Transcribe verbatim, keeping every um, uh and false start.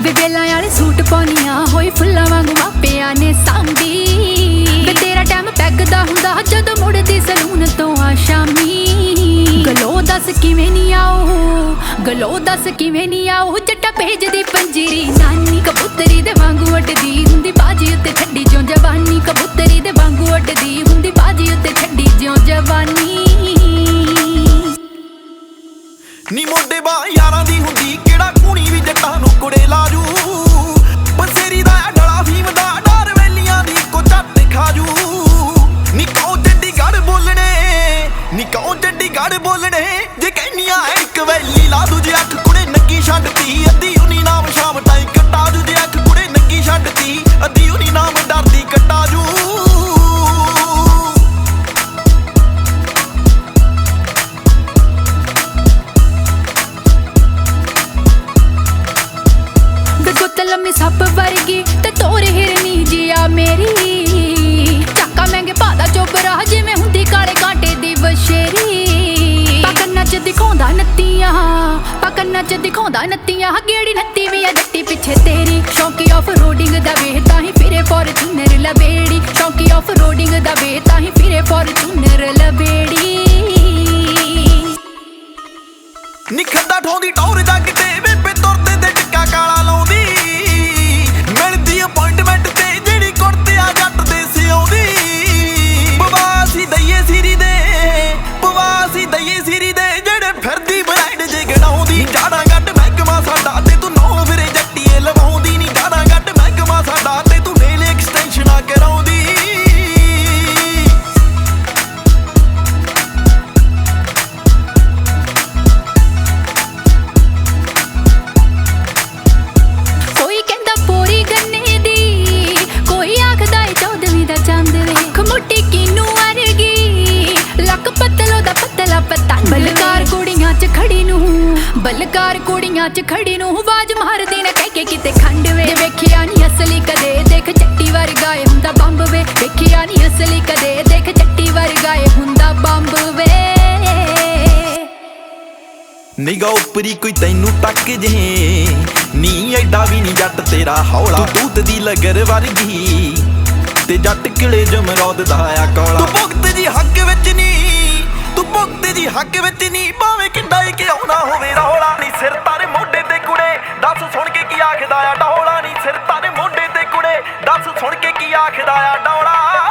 ਵੇ ਬੇਲਾਂ ਵਾਲੇ ਸੂਟ ਪਾਉਣੀਆਂ ਹੋਈ ਫੁੱਲਾਂ ਵਾਂਗੂ ਮਾਪਿਆਂ ਨੇ ਸਾਂਭੀ ਵੇ ਤੇਰਾ ਟਾਈਮ ਪੈਗਦਾ ਹੁੰਦਾ ਜਦੋਂ ਮੁੜਦੀ ਸਲੂਨ ਤੋਂ ਆ ਸ਼ਾਮੀ ਗਲੋ ਦੱਸ ਕਿਵੇਂ ਨੀ ਆਓ ਗਲੋ ਦੱਸ ਕਿਵੇਂ ਨੀ ਆਓ ਜੱਟਾ ਭੇਜਦੀ ਪੰਜੀਰੀ ਨਾਨੀ ਕਬੂਤਰੀ ਦੇ ਵਾਂਗੂ ਉੱਡਦੀ ਹੁੰਦੀ ਬਾਜੀ ਉੱਤੇ ਛੱਡੀ ਜਿਉਂ ਜਵਾਨੀ ਕਬੂਤਰੀ ਦੇ ਵਾਂਗੂ ਉੱਡਦੀ ਹੁੰਦੀ ਬਾਜੀ ਉੱਤੇ ਛੱਡੀ ਜਿਉਂ ਜਵਾਨੀ ਨੀ ਮੋਢੇ ਬਾ ਯਾਰਾਂ ਦੀ ਹੁੰਦੀ ਕਿਹੜਾ ਕੂਣੀ ਵੀ ਜੱਟਾਂ ਨੂੰ ਕੁੜੇ ਲਾਜੂ ਬਸੇਰੀ ਦਾ ਡਲਾ ਫੀਮ ਦਾ ਡਰ ਵੇਲੀਆਂ ਦੀ ਕੋ ਝੱਟ ਖਾਜੂ ਨੀ ਕਹੋ ਚੰਡੀਗੜ੍ਹ ਬੋਲਣੇ ਨੀ ਕਹੋ ਚੰਡੀਗੜ੍ਹ ਬੋਲਣੇ ਜੇ ਕਹਿਨੀਆਂ ਇੱਕ ਵੈਲੀ ਲਾ ਦੂ ਜੇ ਅੱਖ ਕੁੜੇ ਨੰਗੀ ਛੱਡਤੀ ਅੱਧੀ ਉਨੀ ਨਾਮ ਸ਼ਾਮ ਤਾਈ ਕੱਟਾ ਦੂ ਜੇ ਅੱਖ ਕੁੜੇ ਨੰਗੀ ਛੱਡਤੀ ਅੱਧੀ ਉਨੀ ਨਾਮ ਡਰਦੀ ਕੱਟਾ ਜੂ ਲੰਮੀ ਸੱਪ ਵਰਗੀ ਤੇ ਤੋਰ ਹਿਰਨੀ ਜਿਆ ਮੇਰੀ ਚੱਕਾ ਮਹਿੰਗੇ ਭਾਦਾ ਚੋਬਰਾ ਜਿਵੇਂ ਹੁੰਦੀ ਕਾਲੇ ਕਾਂਟੇ ਦੀ ਬਸ਼ੇਰੀ ਪਕੰਨਾਂ ਚ ਦਿਖਾਉਂਦਾ ਨੱਤੀਆਂ ਪਕੰਨਾਂ ਚ ਦਿਖਾਉਂਦਾ ਨੱਤੀਆਂ ਗੇੜੀ ਨੱਤੀ ਵੀ ਆ ਜੱਟੀ ਪਿੱਛੇ ਤੇਰੀ ਸ਼ੌਂਕੀ ਆਫ ਰੋਡਿੰਗ ਦਾ ਵੇ ਤਾਂ ਹੀ ਫਿਰੇ ਫੋਰਚੂਨਰ ਲਬੇੜੀ ਸ਼ੌਂਕੀ ਆਫ ਰੋਡਿੰਗ ਦਾ ਵੇ ਤਾਂ ਹੀ ਫਿਰੇ ਫੋਰਚੂਨਰ ਲਬੇੜੀ ਨਿਖੱਦਾ ਠੋਂਦੀ ਟੌਰ ਜਾ ਕਿਤੇ ਬੇਬੇ ਤੁਰਦੇ ਤੇ ਟਿੱਕਾ ਕਾਲਾ ਲਾਉਂਦੀ ਮਿਲਦੀ ਅਪਾਇੰਟਮੈਂਟ ਤੇ ਜਿਹੜੀ ਕੁੜਤੇ ਆ ਜੱਟ ਦੇ ਸਿਉਂਦੀ ਬਵਾਸੀ ਦਈਏ ਸਿਰੀ ਦੇ ਬਵਾਸੀ ਦਈਏ ਸਿਰੀ ਦੇ ਜਿਹੜੇ ਫਿਰਦੀ ਬਰਾਈਡ ਜੇ ਗਣਾਉਂਦੀ ਜਾੜਾ ਗੱਟ ਮਹਿਕਮਾ ਸਾਡਾ ਤੇ ਤੂੰ ਨੌ ਫਿਰੇ ਜੱਟੀਏ ਲਵਾਉਂਦੀ ਨੀ ਜਾੜਾ ਗੱਟ ਮਹਿਕਮਾ ਸਾਡਾ ਤੇ ਤੂੰ ਨੇਲ ਐਕਸਟੈਂਸ਼ਨਾਂ ਕਰਾਉਂਦੀ ਬਲਕਾਰ ਕੁੜੀਆਂ ਚ ਖੜੀ ਨੂੰ ਬਲਕਾਰ ਕੁੜੀਆਂ ਚ ਖੜੀ ਨੂੰ ਆਵਾਜ਼ ਮਾਰਦੀ ਨਾ ਕਹਿ ਕੇ ਕਿਤੇ ਖੰਡ ਵੇ ਵੇਖਿਆ ਨੀ ਅਸਲੀ ਕਦੇ ਦੇਖ ਚੱਟੀ ਵਰਗਾ ਏ ਹੁੰਦਾ ਬੰਬ ਵੇ ਵੇਖਿਆ ਨੀ ਅਸਲੀ ਕਦੇ ਦੇਖ ਚੱਟੀ ਵਰਗਾ ਏ ਹੁੰਦਾ ਬੰਬ ਵੇ ਨਿਗਾ ਉਪਰੀ ਕੋਈ ਤੈਨੂੰ ਟੱਕ ਜੇ ਨੀ ਐਡਾ ਵੀ ਨੀ ਜੱਟ ਤੇਰਾ ਹੌਲਾ ਤੂੰ ਤੂਤ ਦੀ ਲਗਰ ਵਰਗੀ ਤੇ ਜੱਟ ਕਿਲੇ ਜਮਰੌਦ ਦਾ ਆ ਕੌਲਾ ਤੂੰ ਭੁਗਤ ਜੀ ਹੱਕ ਵਿੱਚ ਨੀ ਤੂੰ ਭੁਗਤ ਜੀ ਹੱਕ ਵਿੱਚ ਨੀ ਭਾਵੇਂ ਕਿੰਡਾ ਹੀ ਕਿਉਂ ਨਾ ਹੋਵੇ ਰੌਲਾ ਨੀ ਸਿਰ ਤਾਰੇ ਮੋਢੇ ਤੇ ਕੁੜੇ ਦੱਸ ਸੁਣ ਕੇ ਕੀ ਆਖਦਾ ਆ ਡੌਲਾ ਨੀ ਸਿਰ ਤਾਰੇ ਮੋਢੇ ਤੇ ਕੁੜੇ ਦੱਸ ਸੁਣ ਕੇ ਕੀ ਆਖਦਾ ਆ ਡੌਲਾ